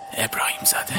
ابراهیم زاده.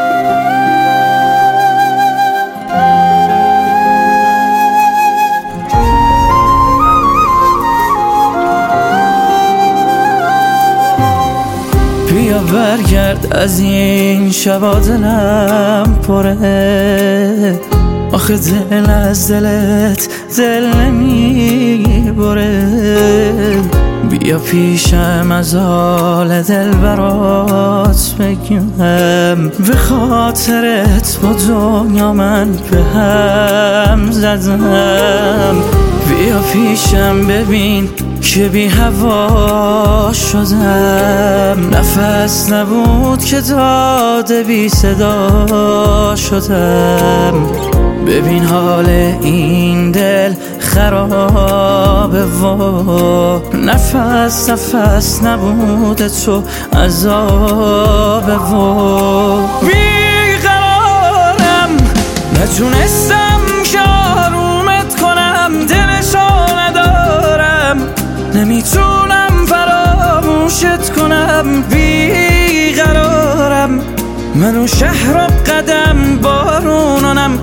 بیا برگرد از این شبا دلم پره، آخه دل از دلت دل نمیبره. بیا پیشم از حال دل برات بگم، به خاطرت با دنیا من به هم زدم. بیا پیشم ببین که بی هوا شدم، نفس نبود که داده بی صدا شدم. ببین حال این دل خرابه و نفس نبود تو عذابه و بیقرارم، نتونستم که آرومت کنم، دلشو ندارم، نمیتونم فراموشت کنم. بیقرارم، منو شهر و قدم بارونانم.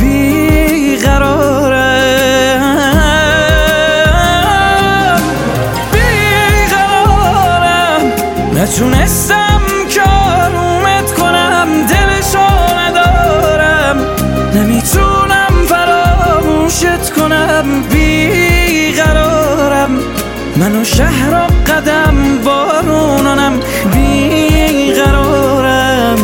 بیقرارم، نتونستم که آرومت کنم، دلشو ندارم، نمیتونم فراموشت کنم. بیقرارم، منو شهر و قدم بارونانم. بیقرارم،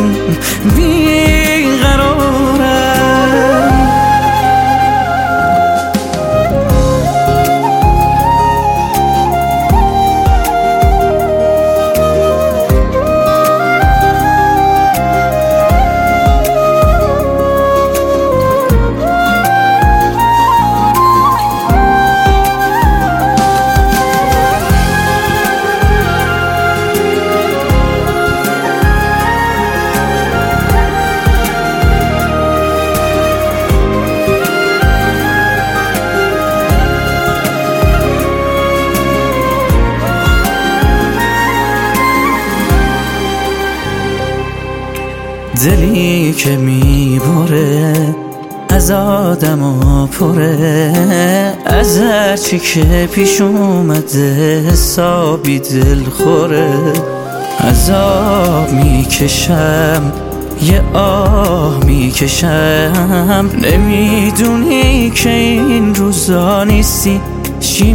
دلی که میبره از آدم و پره، از هرچی که پیش اومده حسابی دل خوره. عذاب میکشم، یه آه میکشم، نمیدونی که این روزا نیستی چی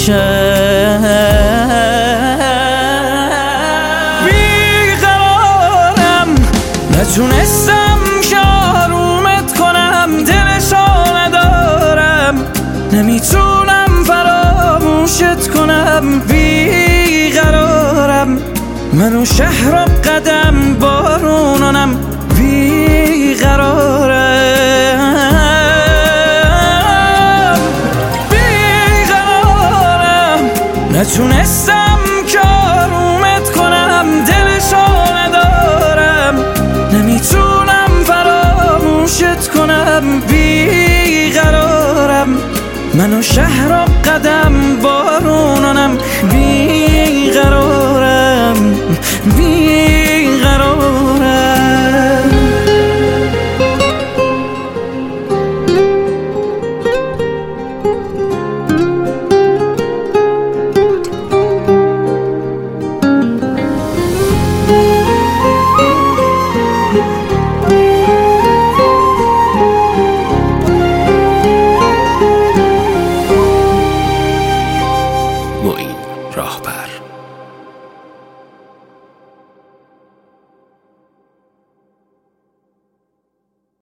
میکشم. نتونستم که آرومت کنم، دلشو ندارم، نمیتونم فراموشت کنم. بیقرارم، منو شهر و قدم بارونانم. بیقرارم، نتونستم که آرومت کنم، دلشو ندارم، نمیتونم فراموشت کنم. بیقرارم، منو شهر و قدم بارونانم. بیقرارم.